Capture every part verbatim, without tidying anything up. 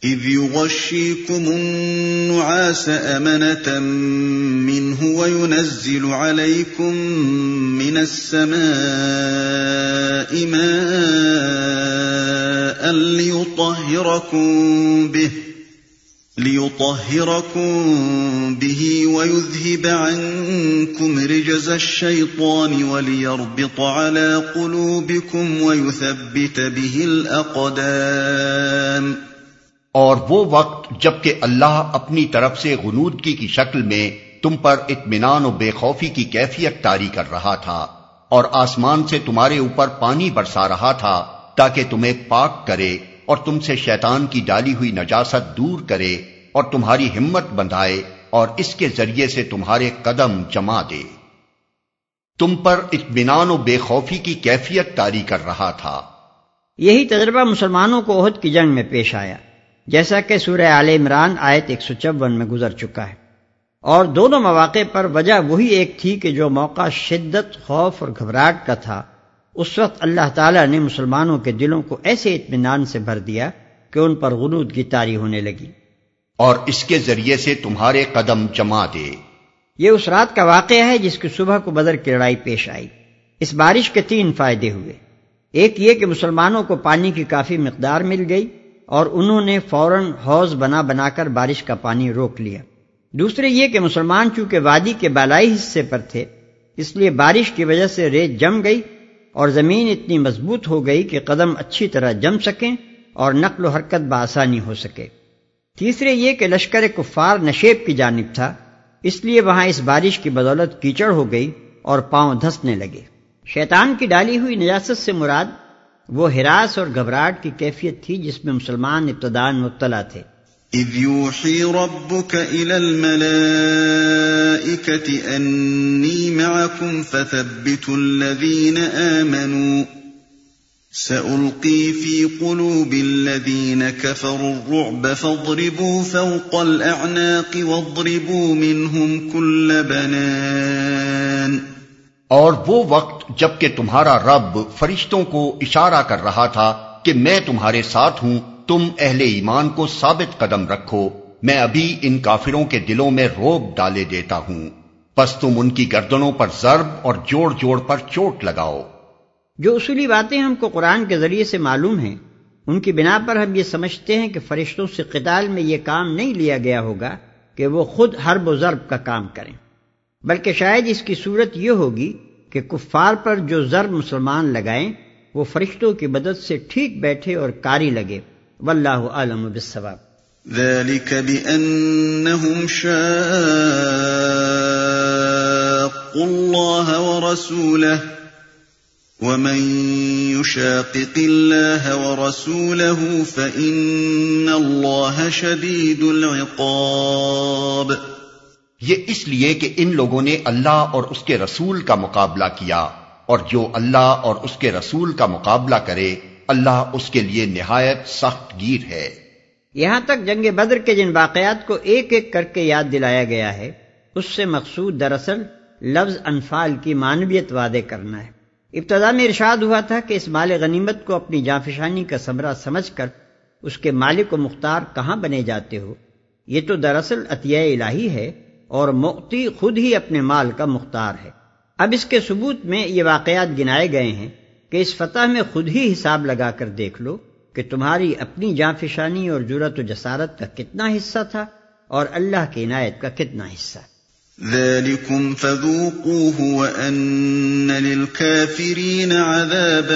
إذ يغشيكم النعاس أمنة منه وينزل عليكم من السماء ماء ليطهركم به ليطهركم به ويذهب عنكم رجز الشيطان وليربط على قلوبكم ويثبت به الأقدام۔ اور وہ وقت جبکہ اللہ اپنی طرف سے غنودگی کی شکل میں تم پر اطمینان و بے خوفی کی کیفیت طاری کر رہا تھا، اور آسمان سے تمہارے اوپر پانی برسا رہا تھا تاکہ تمہیں پاک کرے اور تم سے شیطان کی ڈالی ہوئی نجاست دور کرے اور تمہاری ہمت بندھائے اور اس کے ذریعے سے تمہارے قدم جما دے۔ تم پر اطمینان و بے خوفی کی کیفیت طاری کر رہا تھا۔ یہی تجربہ مسلمانوں کو احد کی جنگ میں پیش آیا، جیسا کہ سورہ آل عمران آیت ایک سو چون میں گزر چکا ہے، اور دونوں مواقع پر وجہ وہی ایک تھی کہ جو موقع شدت خوف اور گھبراہٹ کا تھا، اس وقت اللہ تعالیٰ نے مسلمانوں کے دلوں کو ایسے اطمینان سے بھر دیا کہ ان پر غنودگی طاری ہونے لگی، اور اس کے ذریعے سے تمہارے قدم جما دے۔ یہ اس رات کا واقعہ ہے جس کی صبح کو بدر کی لڑائی پیش آئی۔ اس بارش کے تین فائدے ہوئے۔ ایک یہ کہ مسلمانوں کو پانی کی کافی مقدار مل گئی اور انہوں نے فوراً حوض بنا بنا کر بارش کا پانی روک لیا۔ دوسرے یہ کہ مسلمان چونکہ وادی کے بالائی حصے پر تھے، اس لیے بارش کی وجہ سے ریت جم گئی اور زمین اتنی مضبوط ہو گئی کہ قدم اچھی طرح جم سکیں اور نقل و حرکت بآسانی ہو سکے۔ تیسرے یہ کہ لشکر کفار نشیب کی جانب تھا، اس لیے وہاں اس بارش کی بدولت کیچڑ ہو گئی اور پاؤں دھسنے لگے۔ شیطان کی ڈالی ہوئی نجاست سے مراد وہ ہراس اور گھبراہٹ کی کیفیت تھی جس میں مسلمان ابتداء مبتلا تھے۔ اذ يوحي ربك الى الملائكة انی معكم فثبتوا الذين آمنوا سألقي في قلوب الذين كفروا الرعب فاضربوا فوق الأعناق واضربوا منهم كل بنان۔ اور وہ وقت جبکہ تمہارا رب فرشتوں کو اشارہ کر رہا تھا کہ میں تمہارے ساتھ ہوں، تم اہل ایمان کو ثابت قدم رکھو، میں ابھی ان کافروں کے دلوں میں رعب ڈالے دیتا ہوں، پس تم ان کی گردنوں پر ضرب اور جوڑ جوڑ پر چوٹ لگاؤ۔ جو اصولی باتیں ہم کو قرآن کے ذریعے سے معلوم ہیں، ان کی بنا پر ہم یہ سمجھتے ہیں کہ فرشتوں سے قتال میں یہ کام نہیں لیا گیا ہوگا کہ وہ خود حرب و ضرب کا کام کریں، بلکہ شاید اس کی صورت یہ ہوگی کہ کفار پر جو ضرب مسلمان لگائیں وہ فرشتوں کی مدد سے ٹھیک بیٹھے اور کاری لگے۔ واللہ اعلم بالصواب۔ ذلك بأنهم شاقوا الله ورسوله ومن يشاقق الله ورسوله فإن الله شديد العقاب۔ یہ اس لیے کہ ان لوگوں نے اللہ اور اس کے رسول کا مقابلہ کیا، اور جو اللہ اور اس کے رسول کا مقابلہ کرے اللہ اس کے لیے نہایت سخت گیر ہے۔ یہاں تک جنگ بدر کے جن واقعات کو ایک ایک کر کے یاد دلایا گیا ہے، اس سے مقصود دراصل لفظ انفال کی معنویت وعدے کرنا ہے۔ ابتدا میں ارشاد ہوا تھا کہ اس مال غنیمت کو اپنی جانفشانی کا ثمرہ سمجھ کر اس کے مالک و مختار کہاں بنے جاتے ہو۔ یہ تو دراصل عطیہ الہی ہے اور مؤتی خود ہی اپنے مال کا مختار ہے۔ اب اس کے ثبوت میں یہ واقعات گنائے گئے ہیں کہ اس فتح میں خود ہی حساب لگا کر دیکھ لو کہ تمہاری اپنی جانفشانی اور جرأت و جسارت کا کتنا حصہ تھا اور اللہ کی عنایت کا کتنا حصہ۔ ذلكم فذوقوه وأن للكافرين عذاب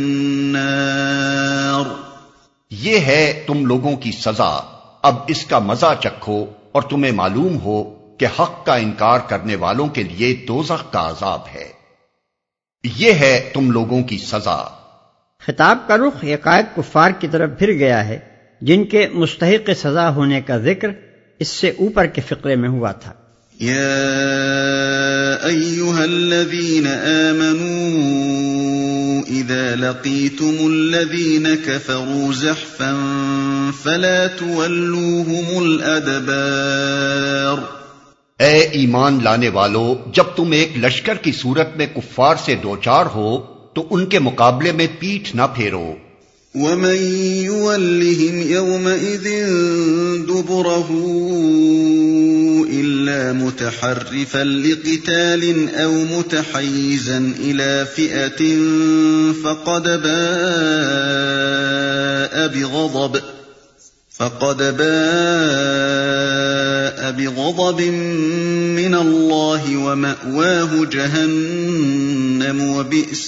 النار۔ یہ ہے تم لوگوں کی سزا، اب اس کا مزہ چکھو اور تمہیں معلوم ہو کہ حق کا انکار کرنے والوں کے لیے دوزخ کا عذاب ہے۔ یہ ہے تم لوگوں کی سزا۔ خطاب کا رخ حقائق کفار کی طرف پھر گیا ہے جن کے مستحق سزا ہونے کا ذکر اس سے اوپر کے فقرے میں ہوا تھا۔ یا ایھا الذین آمنوا اذا لقیتم الذین کفروا زحفا فلا تولوهم الادبار۔ اے ایمان لانے والو، جب تم ایک لشکر کی صورت میں کفار سے دوچار ہو تو ان کے مقابلے میں پیٹھ نہ پھیرو۔ ومن يولهم يومئذ دبره إلا متحرفا لقتال أو متحيزا إلى فئة فقد باء بغضب فقد باء بغضب من الله ومأواه جهنم وبئس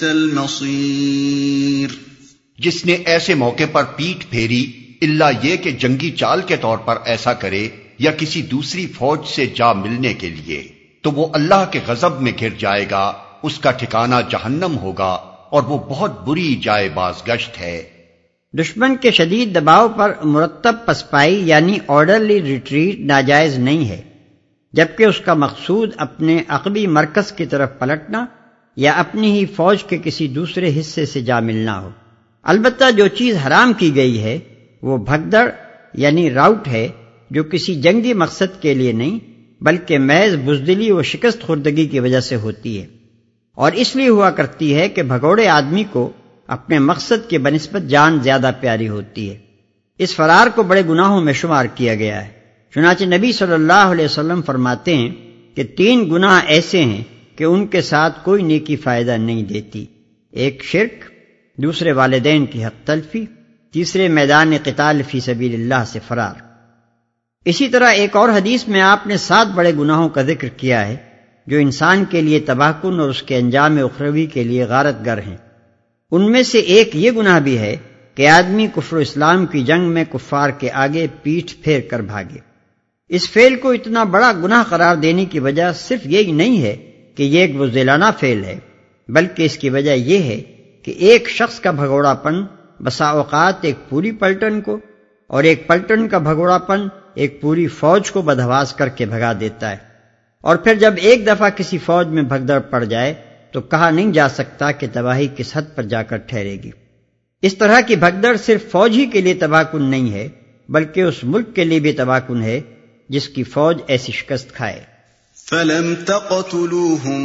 المصير۔ جس نے ایسے موقع پر پیٹھ پھیری الا یہ کہ جنگی چال کے طور پر ایسا کرے یا کسی دوسری فوج سے جا ملنے کے لیے، تو وہ اللہ کے غضب میں گر جائے گا، اس کا ٹھکانہ جہنم ہوگا اور وہ بہت بری جائے بازگشت ہے۔ دشمن کے شدید دباؤ پر مرتب پسپائی یعنی آرڈرلی ریٹریٹ ناجائز نہیں ہے، جبکہ اس کا مقصود اپنے عقبی مرکز کی طرف پلٹنا یا اپنی ہی فوج کے کسی دوسرے حصے سے جا ملنا ہو۔ البتہ جو چیز حرام کی گئی ہے وہ بھگدڑ یعنی راؤٹ ہے، جو کسی جنگی مقصد کے لیے نہیں بلکہ محض بزدلی و شکست خوردگی کی وجہ سے ہوتی ہے، اور اس لیے ہوا کرتی ہے کہ بھگوڑے آدمی کو اپنے مقصد کے بنسبت جان زیادہ پیاری ہوتی ہے۔ اس فرار کو بڑے گناہوں میں شمار کیا گیا ہے، چنانچہ نبی صلی اللہ علیہ وسلم فرماتے ہیں کہ تین گناہ ایسے ہیں کہ ان کے ساتھ کوئی نیکی فائدہ نہیں دیتی، ایک شرک، دوسرے والدین کی حق تلفی، تیسرے میدان قتال فی سبیل اللہ سے فرار۔ اسی طرح ایک اور حدیث میں آپ نے سات بڑے گناہوں کا ذکر کیا ہے جو انسان کے لیے تباہ کن اور اس کے انجام اخروی کے لیے غارت گر ہیں۔ ان میں سے ایک یہ گناہ بھی ہے کہ آدمی کفر و اسلام کی جنگ میں کفار کے آگے پیٹھ پھیر کر بھاگے۔ اس فعل کو اتنا بڑا گناہ قرار دینے کی وجہ صرف یہی نہیں ہے کہ یہ ایک بزدلانہ فعل ہے، بلکہ اس کی وجہ یہ ہے کہ ایک شخص کا بھگوڑا پن بسا اوقات ایک پوری پلٹن کو اور ایک پلٹن کا بھگوڑا پن ایک پوری فوج کو بدحواس کر کے بھگا دیتا ہے، اور پھر جب ایک دفعہ کسی فوج میں بھگدڑ پڑ جائے تو کہا نہیں جا سکتا کہ تباہی کس حد پر جا کر ٹھہرے گی۔ اس طرح کی بھگدڑ صرف فوج ہی کے لیے تباہ کن نہیں ہے بلکہ اس ملک کے لیے بھی تباہ کن ہے جس کی فوج ایسی شکست کھائے۔ فَلَمْ تَقْتُلُوهُمْ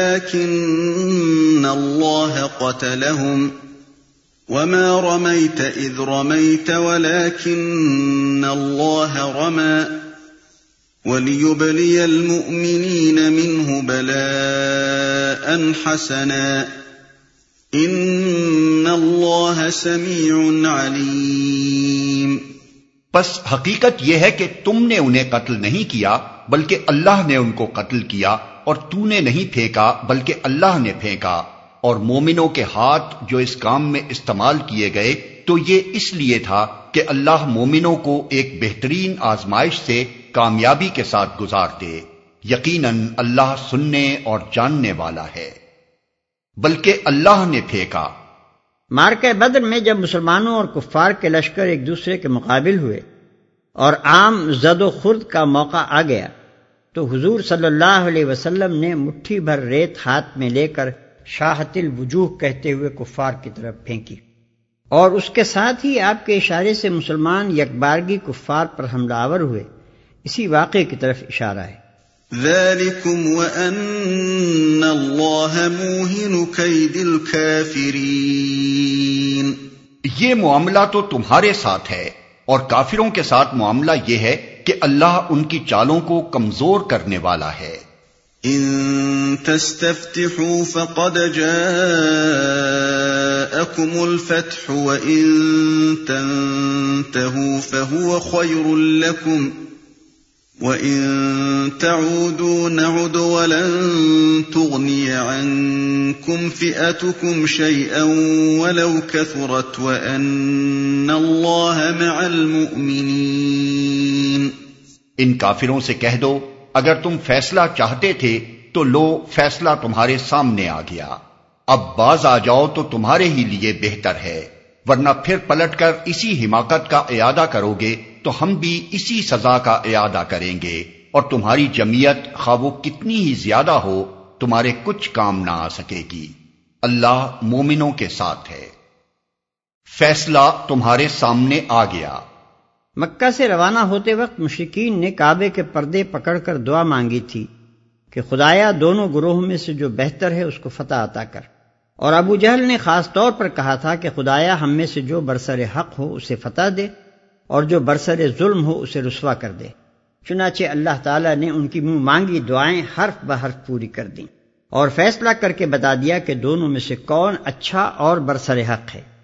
وَلَكِنَّ اللَّهَ قَتَلَهُمْ وَمَا رَمَيْتَ إِذْ رَمَيْتَ وَلَكِنَّ اللَّهَ رَمَى وَلِيُبْلِيَ الْمُؤْمِنِينَ مِنْهُ بَلَاءً حَسَنًا إِنَّ اللَّهَ سَمِيعٌ عَلِيمٌ۔ پس حقیقت یہ ہے کہ تم نے انہیں قتل نہیں کیا بلکہ اللہ نے ان کو قتل کیا، اور تو نے نہیں پھینکا بلکہ اللہ نے پھینکا، اور مومنوں کے ہاتھ جو اس کام میں استعمال کیے گئے تو یہ اس لیے تھا کہ اللہ مومنوں کو ایک بہترین آزمائش سے کامیابی کے ساتھ گزار دے، یقیناً اللہ سننے اور جاننے والا ہے۔ بلکہ اللہ نے پھینکا۔ معرکہ بدر میں جب مسلمانوں اور کفار کے لشکر ایک دوسرے کے مقابل ہوئے اور عام زد و خرد کا موقع آ گیا تو حضور صلی اللہ علیہ وسلم نے مٹھی بھر ریت ہاتھ میں لے کر شاہت الوجوہ کہتے ہوئے کفار کی طرف پھینکی، اور اس کے ساتھ ہی آپ کے اشارے سے مسلمان یکبارگی کفار پر حملہ آور ہوئے۔ اسی واقعے کی طرف اشارہ ہے۔ ذَلِكُمْ وَأَنَّ اللَّهَ مُوهِنُ كَيْدِ الْكَافِرِينَ۔ یہ معاملہ تو تمہارے ساتھ ہے، اور کافروں کے ساتھ معاملہ یہ ہے کہ اللہ ان کی چالوں کو کمزور کرنے والا ہے۔ ان تستفتحوا فقد جاءكم الفتح وان تنتهوا فهو خير لكم وَإِن تَعُودُوا نَعُدْ وَلَن تُغْنِيَ عَنكُمْ فِئَتُكُمْ شَيْئًا وَلَوْ كَثُرَتْ وَأَنَّ اللَّهَ مَعَ الْمُؤْمِنِينَ۔ ان کافروں سے کہہ دو اگر تم فیصلہ چاہتے تھے تو لو فیصلہ تمہارے سامنے آ گیا، اب باز آ جاؤ تو تمہارے ہی لیے بہتر ہے، ورنہ پھر پلٹ کر اسی حماقت کا اعادہ کرو گے تو ہم بھی اسی سزا کا اعادہ کریں گے، اور تمہاری جمعیت خواہ وہ کتنی ہی زیادہ ہو تمہارے کچھ کام نہ آ سکے گی۔ اللہ مومنوں کے ساتھ ہے۔ فیصلہ تمہارے سامنے آ گیا۔ مکہ سے روانہ ہوتے وقت مشرکین نے کعبے کے پردے پکڑ کر دعا مانگی تھی کہ خدایا دونوں گروہوں میں سے جو بہتر ہے اس کو فتح عطا کر، اور ابو جہل نے خاص طور پر کہا تھا کہ خدایا ہم میں سے جو برسر حق ہو اسے فتح دے اور جو برسر ظلم ہو اسے رسوا کر دے۔ چنانچہ اللہ تعالیٰ نے ان کی منہ مانگی دعائیں حرف بحرف پوری کر دیں اور فیصلہ کر کے بتا دیا کہ دونوں میں سے کون اچھا اور برسر حق ہے۔